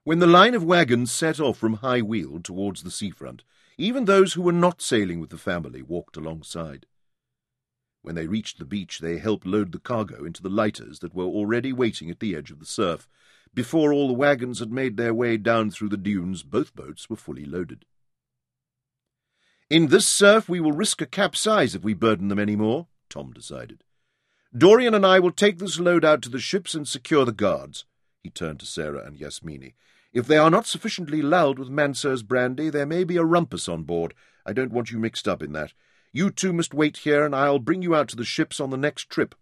When the line of wagons set off from High Weald towards the seafront, even those who were not sailing with the family walked alongside. When they reached the beach, they helped load the cargo into the lighters that were already waiting at the edge of the surf. Before all the wagons had made their way down through the dunes, both boats were fully loaded. "In this surf we will risk a capsize if we burden them any more," Tom decided. "Dorian and I will take this load out to the ships and secure the guards." He turned to Sarah and Yasmini. "If they are not sufficiently lulled with Mansur's brandy, there may be a rumpus on board. I don't want you mixed up in that. You two must wait here, and I'll bring you out to the ships on the next trip."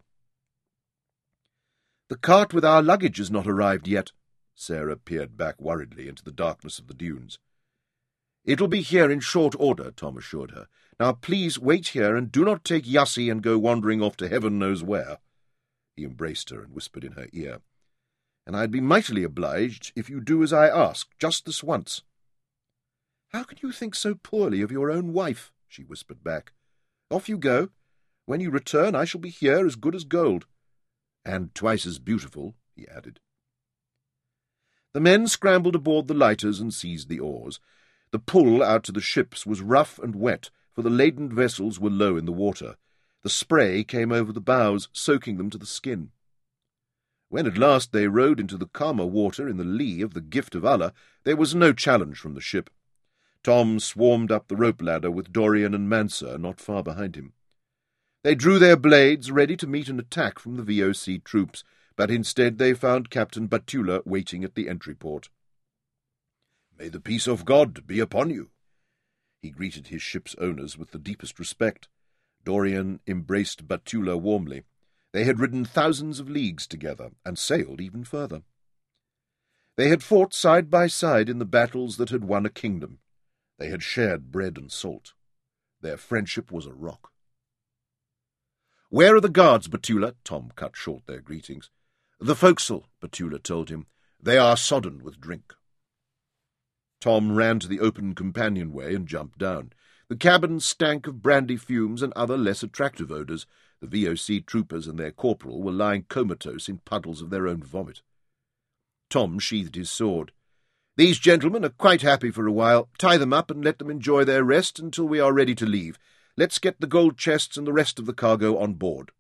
"The cart with our luggage has not arrived yet." Sarah peered back worriedly into the darkness of the dunes. "It'll be here in short order," Tom assured her. "Now please wait here, and do not take Yassi and go wandering off to heaven knows where." He embraced her and whispered in her ear, "And I'd be mightily obliged if you do as I ask, just this once." "How can you think so poorly of your own wife?" she whispered back. "Off you go. When you return, I shall be here as good as gold." "And twice as beautiful," he added. The men scrambled aboard the lighters and seized the oars. The pull out to the ships was rough and wet, for the laden vessels were low in the water. The spray came over the bows, soaking them to the skin. When at last they rode into the calmer water in the lee of the Gift of Allah, there was no challenge from the ship. Tom swarmed up the rope ladder with Dorian and Mansur not far behind him. They drew their blades, ready to meet an attack from the VOC troops, but instead they found Captain Batula waiting at the entry port. "May the peace of God be upon you." He greeted his ship's owners with the deepest respect. Dorian embraced Batula warmly. They had ridden thousands of leagues together, and sailed even further. They had fought side by side in the battles that had won a kingdom. They had shared bread and salt. Their friendship was a rock. "Where are the guards, Batula?" Tom cut short their greetings. "The forecastle," Batula told him. "They are sodden with drink." Tom ran to the open companionway and jumped down. The cabin stank of brandy fumes and other less attractive odours. The VOC troopers and their corporal were lying comatose in puddles of their own vomit. Tom sheathed his sword. "These gentlemen are quite happy for a while. Tie them up and let them enjoy their rest until we are ready to leave. Let's get the gold chests and the rest of the cargo on board."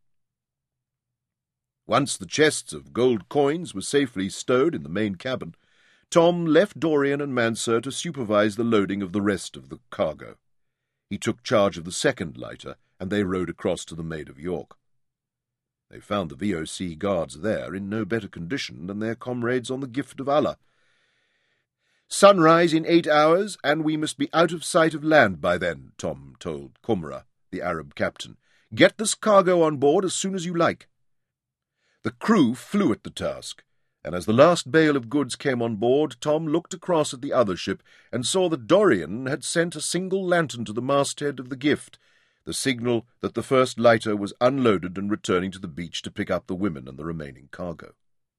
Once the chests of gold coins were safely stowed in the main cabin, Tom left Dorian and Mansur to supervise the loading of the rest of the cargo. He took charge of the second lighter, and they rowed across to the Maid of York. They found the VOC guards there in no better condition than their comrades on the Gift of Allah. "Sunrise in 8 hours, and we must be out of sight of land by then," Tom told Kumra, the Arab captain. "Get this cargo on board as soon as you like." The crew flew at the task, and as the last bale of goods came on board, Tom looked across at the other ship and saw that Dorian had sent a single lantern to the masthead of the Gift, the signal that the first lighter was unloaded and returning to the beach to pick up the women and the remaining cargo.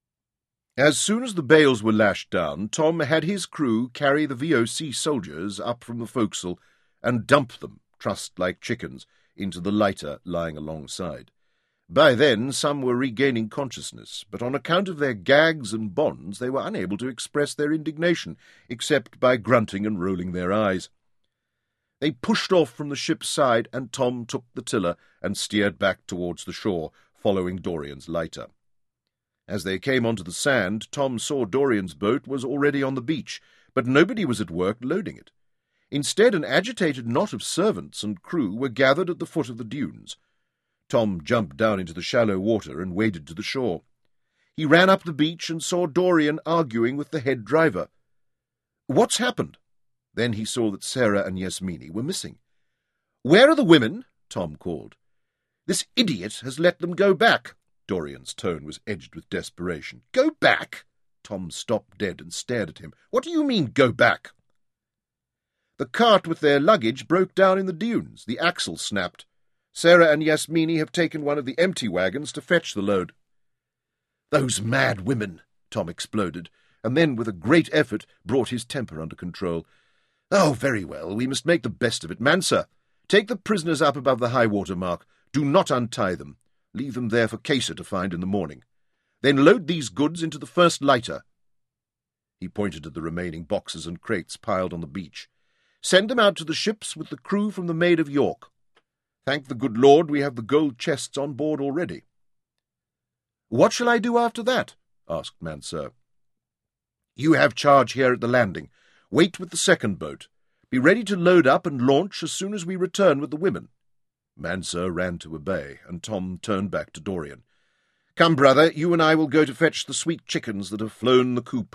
As soon as the bales were lashed down, Tom had his crew carry the VOC soldiers up from the forecastle and dump them, trussed like chickens, into the lighter lying alongside. By then some were regaining consciousness, but on account of their gags and bonds they were unable to express their indignation, except by grunting and rolling their eyes. They pushed off from the ship's side, and Tom took the tiller and steered back towards the shore, following Dorian's lighter. As they came onto the sand, Tom saw Dorian's boat was already on the beach, but nobody was at work loading it. Instead, an agitated knot of servants and crew were gathered at the foot of the dunes. Tom jumped down into the shallow water and waded to the shore. He ran up the beach and saw Dorian arguing with the head driver. "What's happened?" Then he saw that Sarah and Yasmini were missing. "Where are the women?" Tom called. "This idiot has let them go back." Dorian's tone was edged with desperation. "Go back?" Tom stopped dead and stared at him. "What do you mean, go back?" "The cart with their luggage broke down in the dunes. The axle snapped. Sarah and Yasmini have taken one of the empty wagons to fetch the load." "Those mad women!" Tom exploded, and then, with a great effort, brought his temper under control. "Oh, very well, we must make the best of it. Mansur, take the prisoners up above the high-water mark. Do not untie them. Leave them there for Kaisa to find in the morning. Then load these goods into the first lighter." He pointed at the remaining boxes and crates piled on the beach. "Send them out to the ships with the crew from the Maid of York. Thank the good Lord we have the gold chests on board already." "What shall I do after that?" asked Mansur. "You have charge here at the landing. Wait with the second boat. Be ready to load up and launch as soon as we return with the women." Mansur ran to obey, and Tom turned back to Dorian. "Come, brother, you and I will go to fetch the sweet chickens that have flown the coop."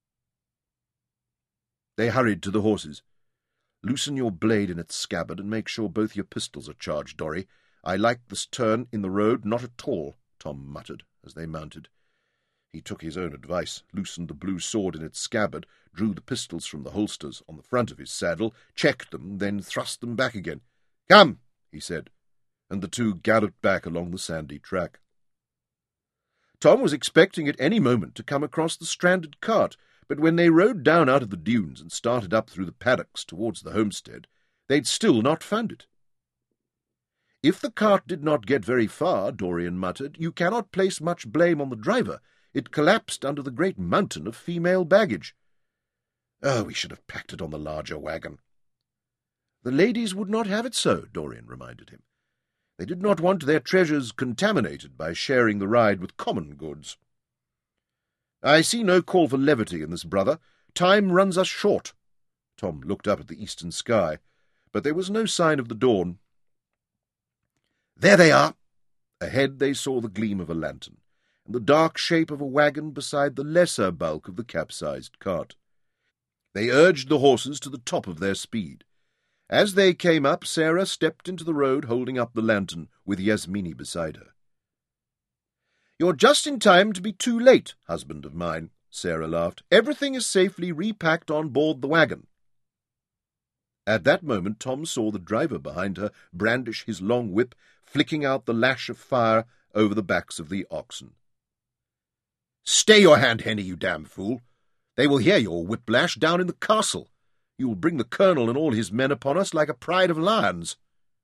They hurried to the horses. "Loosen your blade in its scabbard and make sure both your pistols are charged, Dorry. I like this turn in the road not at all," Tom muttered as they mounted. He took his own advice, loosened the blue sword in its scabbard, drew the pistols from the holsters on the front of his saddle, checked them, then thrust them back again. "Come," he said, and the two galloped back along the sandy track. Tom was expecting at any moment to come across the stranded cart, but when they rode down out of the dunes and started up through the paddocks towards the homestead, they'd still not found it. "If the cart did not get very far," Dorian muttered, "you cannot place much blame on the driver. It collapsed under the great mountain of female baggage. Oh, we should have packed it on the larger wagon." "The ladies would not have it so," Dorian reminded him. "They did not want their treasures contaminated by sharing the ride with common goods." "I see no call for levity in this, brother. Time runs us short." Tom looked up at the eastern sky, but there was no sign of the dawn. "There they are!" Ahead they saw the gleam of a lantern, and the dark shape of a wagon beside the lesser bulk of the capsized cart. They urged the horses to the top of their speed. As they came up, Sarah stepped into the road holding up the lantern, with Yasmini beside her. "You're just in time to be too late, husband of mine," Sarah laughed. "Everything is safely repacked on board the wagon." At that moment Tom saw the driver behind her brandish his long whip, flicking out the lash of fire over the backs of the oxen. "Stay your hand, Henny, you damn fool! They will hear your whiplash down in the castle. You will bring the colonel and all his men upon us like a pride of lions."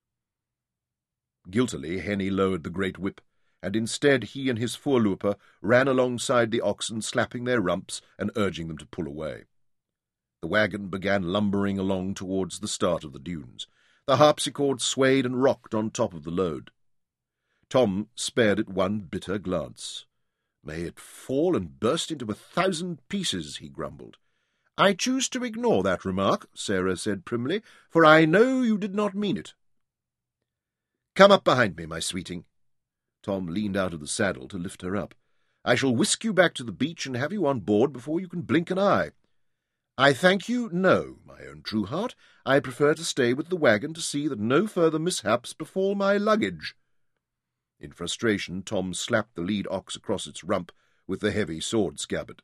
Guiltily Henny lowered the great whip, and instead he and his voorlooper ran alongside the oxen, slapping their rumps and urging them to pull away. The wagon began lumbering along towards the start of the dunes. The harpsichord swayed and rocked on top of the load. Tom spared it one bitter glance. "May it fall and burst into 1,000 pieces," he grumbled. "I choose to ignore that remark," Sarah said primly, "for I know you did not mean it." "Come up behind me, my sweeting." Tom leaned out of the saddle to lift her up. "I shall whisk you back to the beach and have you on board before you can blink an eye." "I thank you, no, my own true heart. I prefer to stay with the wagon to see that no further mishaps befall my luggage." In frustration, Tom slapped the lead ox across its rump with the heavy sword scabbard.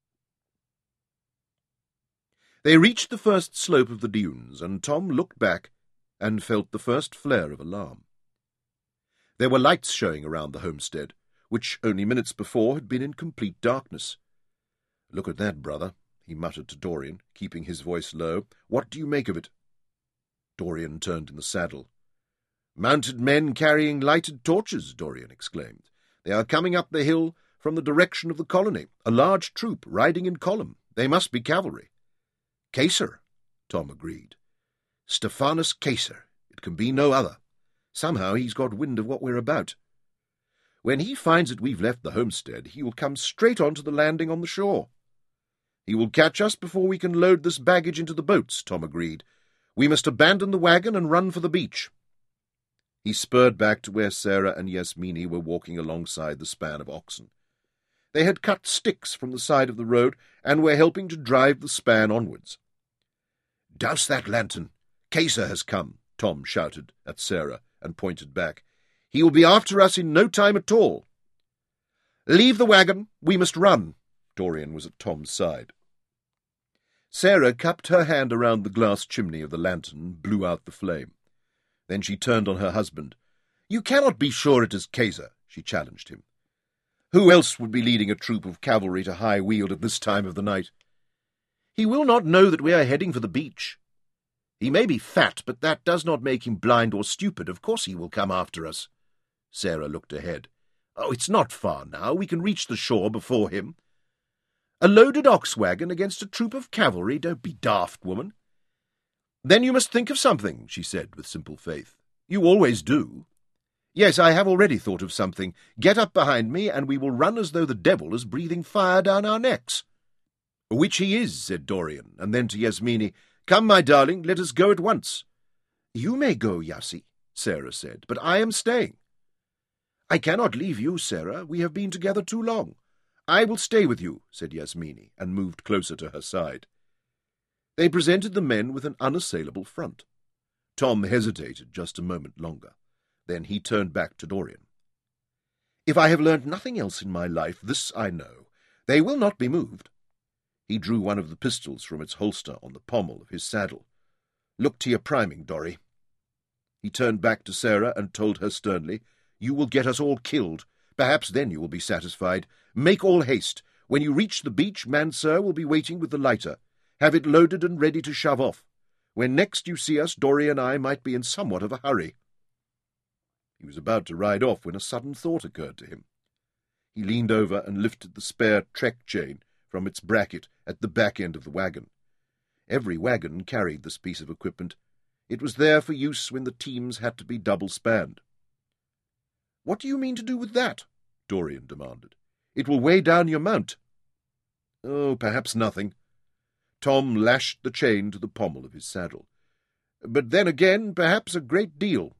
They reached the first slope of the dunes, and Tom looked back and felt the first flare of alarm. There were lights showing around the homestead, which only minutes before had been in complete darkness. "Look at that, brother," he muttered to Dorian, keeping his voice low. "What do you make of it?" Dorian turned in the saddle. "Mounted men carrying lighted torches," Dorian exclaimed. "They are coming up the hill from the direction of the colony, a large troop riding in column. They must be cavalry." "Caesar," Tom agreed. "Stephanus Caesar. It can be no other. Somehow he's got wind of what we're about. When he finds that we've left the homestead, he will come straight on to the landing on the shore." "He will catch us before we can load this baggage into the boats," Tom agreed. "We must abandon the wagon and run for the beach." He spurred back to where Sarah and Yasmini were walking alongside the span of oxen. They had cut sticks from the side of the road and were helping to drive the span onwards. "Douse that lantern! Caesar has come!" Tom shouted at Sarah and pointed back. "He will be after us in no time at all." "Leave the wagon! We must run!" Dorian was at Tom's side. Sarah cupped her hand around the glass chimney of the lantern and blew out the flame. Then she turned on her husband. "You cannot be sure it is Caesar," she challenged him. "Who else would be leading a troop of cavalry to High Weald at this time of the night?" "He will not know that we are heading for the beach. He may be fat, but that does not make him blind or stupid. Of course he will come after us." Sarah looked ahead. "Oh, it's not far now. We can reach the shore before him." A loaded ox-wagon against a troop of cavalry? Don't be daft, woman. Then you must think of something, she said with simple faith. You always do. Yes, I have already thought of something. Get up behind me, and we will run as though the devil is breathing fire down our necks. Which he is, said Dorian, and then to Yasmini, Come, my darling, let us go at once. You may go, Yassi, Sarah said, but I am staying. I cannot leave you, Sarah. We have been together too long. I will stay with you, said Yasmini, and moved closer to her side. They presented the men with an unassailable front. Tom hesitated just a moment longer. Then he turned back to Dorian. If I have learned nothing else in my life, this I know. They will not be moved. He drew one of the pistols from its holster on the pommel of his saddle. Look to your priming, Dorry. He turned back to Sarah and told her sternly, You will get us all killed. Perhaps then you will be satisfied. Make all haste. When you reach the beach, Mansur will be waiting with the lighter. Have it loaded and ready to shove off. When next you see us, Dorry and I might be in somewhat of a hurry. He was about to ride off when a sudden thought occurred to him. He leaned over and lifted the spare trek chain from its bracket at the back end of the wagon. Every wagon carried this piece of equipment. It was there for use when the teams had to be double-spanned. What do you mean to do with that? Dorian demanded. It will weigh down your mount. Oh, perhaps nothing. Tom lashed the chain to the pommel of his saddle. But then again, perhaps a great deal.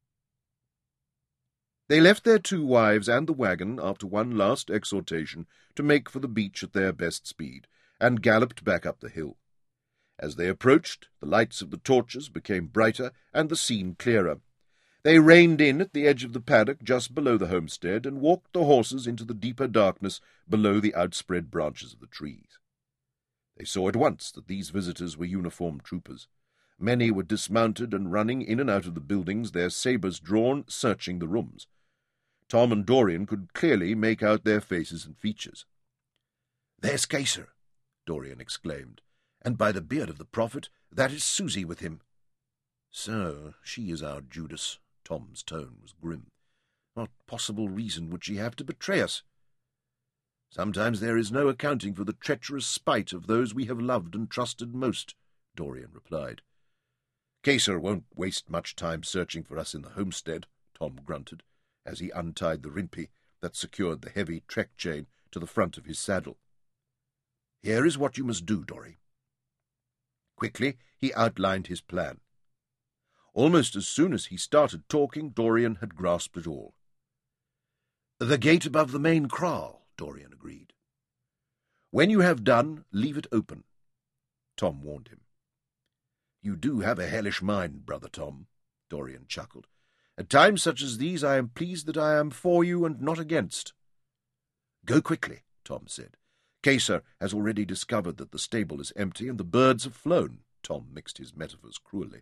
They left their 2 wives and the wagon after one last exhortation to make for the beach at their best speed, and galloped back up the hill. As they approached, the lights of the torches became brighter and the scene clearer. They reined in at the edge of the paddock just below the homestead and walked the horses into the deeper darkness below the outspread branches of the trees. They saw at once that these visitors were uniformed troopers. Many were dismounted and running in and out of the buildings, their sabres drawn, searching the rooms. Tom and Dorian could clearly make out their faces and features. "There's Caesar," Dorian exclaimed, "and by the beard of the prophet, that is Susie with him." "So, she is our Judas." Tom's tone was grim. "What possible reason would she have to betray us?" "Sometimes there is no accounting for the treacherous spite of those we have loved and trusted most," Dorian replied. "Caesar won't waste much time searching for us in the homestead," Tom grunted, as he untied the rimpi that secured the heavy trek chain to the front of his saddle. "Here is what you must do, Dorry." Quickly he outlined his plan. Almost as soon as he started talking, Dorian had grasped it all. "The gate above the main kraal," Dorian agreed. "When you have done, leave it open," Tom warned him. "You do have a hellish mind, brother Tom," Dorian chuckled. "At times such as these I am pleased that I am for you and not against." "Go quickly," Tom said. "Caesar has already discovered that the stable is empty and the birds have flown." Tom mixed his metaphors cruelly.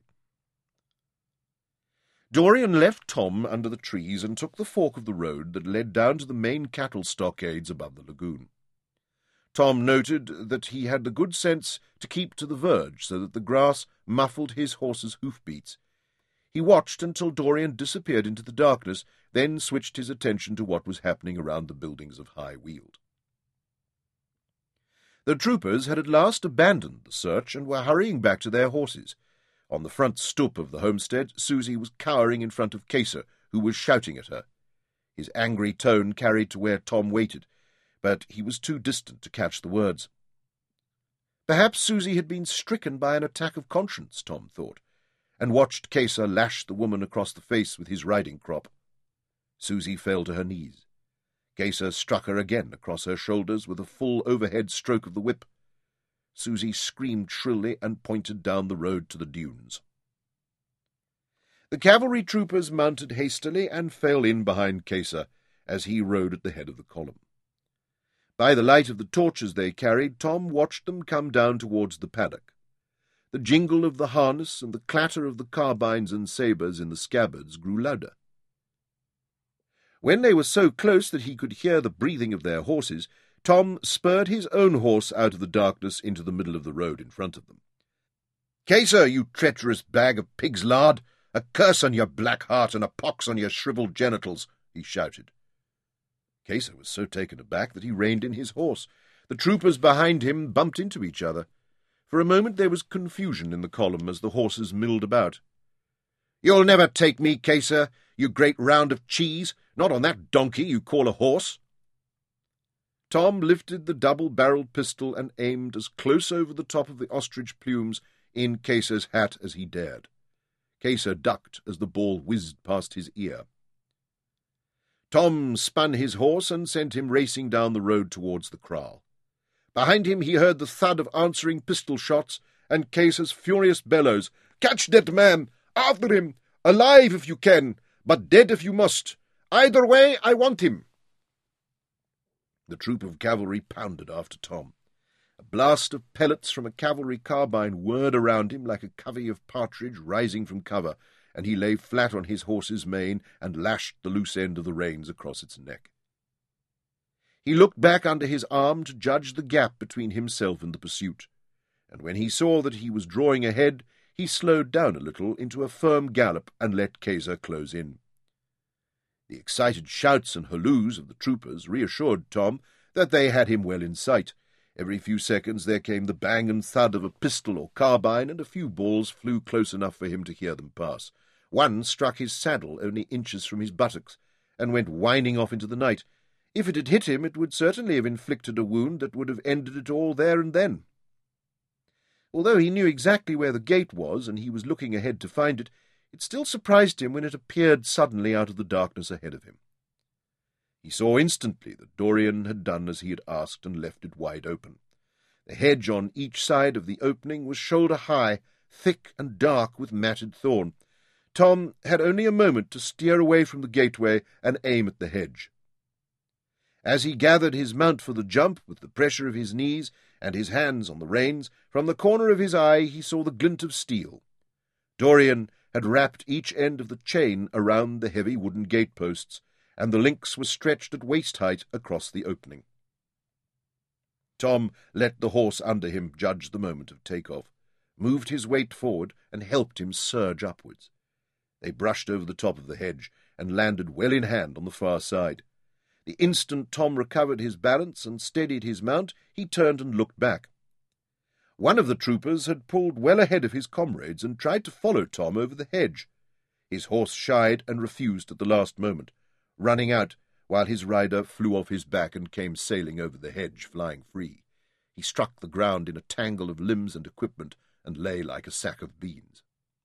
Dorian left Tom under the trees and took the fork of the road that led down to the main cattle stockades above the lagoon. Tom noted that he had the good sense to keep to the verge so that the grass muffled his horse's hoofbeats. He watched until Dorian disappeared into the darkness, then switched his attention to what was happening around the buildings of High Weald. The troopers had at last abandoned the search and were hurrying back to their horses. On the front stoop of the homestead, Susie was cowering in front of Caesar, who was shouting at her. His angry tone carried to where Tom waited, but he was too distant to catch the words. Perhaps Susie had been stricken by an attack of conscience, Tom thought, and watched Caesar lash the woman across the face with his riding crop. Susie fell to her knees. Caesar struck her again across her shoulders with a full overhead stroke of the whip. Susie screamed shrilly and pointed down the road to the dunes. The cavalry troopers mounted hastily and fell in behind Caesar as he rode at the head of the column. By the light of the torches they carried, Tom watched them come down towards the paddock. The jingle of the harness and the clatter of the carbines and sabres in the scabbards grew louder. When they were so close that he could hear the breathing of their horses, Tom spurred his own horse out of the darkness into the middle of the road in front of them. "Caesar, you treacherous bag of pig's lard! A curse on your black heart and a pox on your shrivelled genitals!" he shouted. Caesar was so taken aback that he reined in his horse. The troopers behind him bumped into each other. For a moment there was confusion in the column as the horses milled about. "You'll never take me, Caesar, you great round of cheese, not on that donkey you call a horse." Tom lifted the double-barrelled pistol and aimed as close over the top of the ostrich plumes in Caesar's hat as he dared. Caesar ducked as the ball whizzed past his ear. Tom spun his horse and sent him racing down the road towards the kraal. Behind him he heard the thud of answering pistol shots and Caesar's furious bellows. "Catch that man! After him! Alive if you can, but dead if you must! Either way, I want him!" The troop of cavalry pounded after Tom. A blast of pellets from a cavalry carbine whirred around him like a covey of partridge rising from cover, and he lay flat on his horse's mane and lashed the loose end of the reins across its neck. He looked back under his arm to judge the gap between himself and the pursuit, and when he saw that he was drawing ahead, he slowed down a little into a firm gallop and let Caesar close in. The excited shouts and halloos of the troopers reassured Tom that they had him well in sight. Every few seconds there came the bang and thud of a pistol or carbine, and a few balls flew close enough for him to hear them pass. One struck his saddle only inches from his buttocks, and went whining off into the night. If it had hit him, it would certainly have inflicted a wound that would have ended it all there and then. Although he knew exactly where the gate was, and he was looking ahead to find it, it still surprised him when it appeared suddenly out of the darkness ahead of him. He saw instantly that Dorian had done as he had asked and left it wide open. The hedge on each side of the opening was shoulder-high, thick and dark with matted thorn. Tom had only a moment to steer away from the gateway and aim at the hedge. As he gathered his mount for the jump, with the pressure of his knees and his hands on the reins, from the corner of his eye he saw the glint of steel. Dorian had wrapped each end of the chain around the heavy wooden gateposts, and the links were stretched at waist-height across the opening. Tom let the horse under him judge the moment of take-off, moved his weight forward, and helped him surge upwards. They brushed over the top of the hedge and landed well in hand on the far side. The instant Tom recovered his balance and steadied his mount, he turned and looked back. One of the troopers had pulled well ahead of his comrades and tried to follow Tom over the hedge. His horse shied and refused at the last moment, running out while his rider flew off his back and came sailing over the hedge, flying free. He struck the ground in a tangle of limbs and equipment and lay like a sack of beans.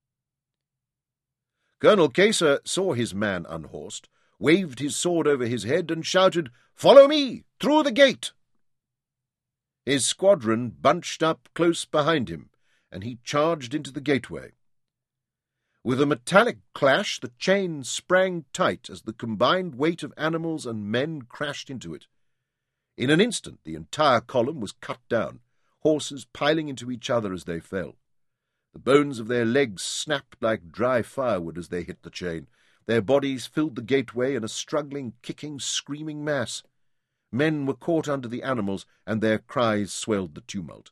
Colonel Caesar saw his man unhorsed, waved his sword over his head, and shouted, "Follow me! Through the gate!" His squadron bunched up close behind him, and he charged into the gateway. With a metallic clash, the chain sprang tight as the combined weight of animals and men crashed into it. In an instant the entire column was cut down, horses piling into each other as they fell. The bones of their legs snapped like dry firewood as they hit the chain. Their bodies filled the gateway in a struggling, kicking, screaming mass. Men were caught under the animals, and their cries swelled the tumult.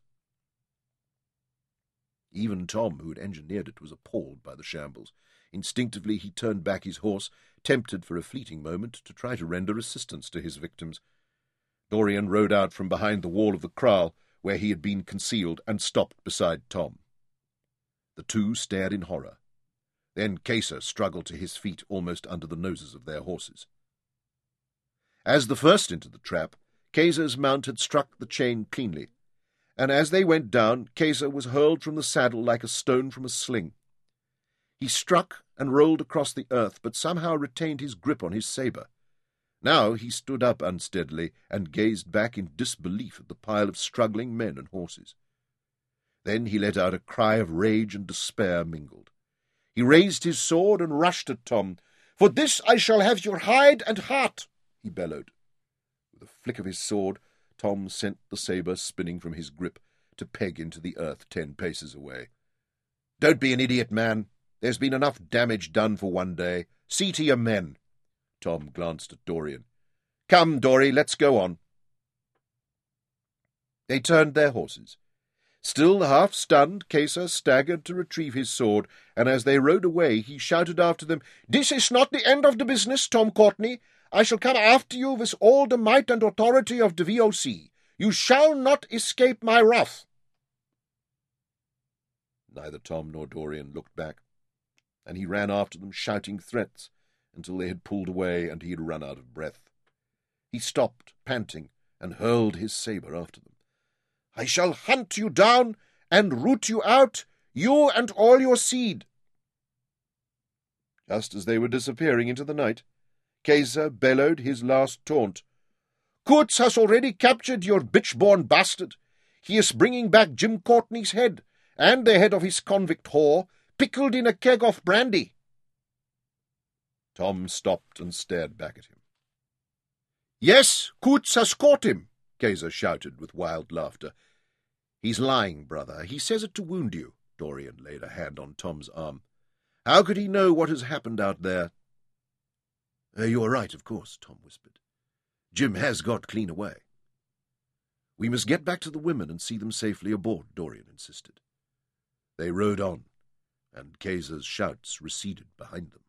Even Tom, who had engineered it, was appalled by the shambles. Instinctively he turned back his horse, tempted for a fleeting moment to try to render assistance to his victims. Dorian rode out from behind the wall of the kraal, where he had been concealed, and stopped beside Tom. The two stared in horror. Then Caesar struggled to his feet almost under the noses of their horses. As the first into the trap, Caesar's mount had struck the chain cleanly, and as they went down, Caesar was hurled from the saddle like a stone from a sling. He struck and rolled across the earth, but somehow retained his grip on his sabre. Now he stood up unsteadily and gazed back in disbelief at the pile of struggling men and horses. Then he let out a cry of rage and despair mingled. He raised his sword and rushed at Tom. "For this I shall have your hide and heart," he bellowed. With a flick of his sword, Tom sent the sabre spinning from his grip to peg into the earth 10 paces away. "Don't be an idiot, man. There's been enough damage done for one day. See to your men." Tom glanced at Dorian. "Come, Dory, let's go on." They turned their horses. Still half-stunned, Caesar staggered to retrieve his sword, and as they rode away he shouted after them, "This is not the end of the business, Tom Courtney. I shall come after you with all the might and authority of the VOC. You shall not escape my wrath. Neither Tom nor Dorian looked back, and he ran after them, shouting threats, until they had pulled away and he had run out of breath. He stopped, panting, and hurled his sabre after them. I shall hunt you down and root you out, you and all your seed. Just as they were disappearing into the night, Kaiser bellowed his last taunt. Coates has already captured your bitch-born bastard. He is bringing back Jim Courtney's head, and the head of his convict whore, pickled in a keg of brandy. Tom stopped and stared back at him. Yes, Coates has caught him, Kaiser shouted with wild laughter. He's lying, brother. He says it to wound you. Dorian laid a hand on Tom's arm. How could he know what has happened out there? You are right, of course, Tom whispered. Jim has got clean away. We must get back to the women and see them safely aboard, Dorian insisted. They rowed on, and Kaiser's shouts receded behind them.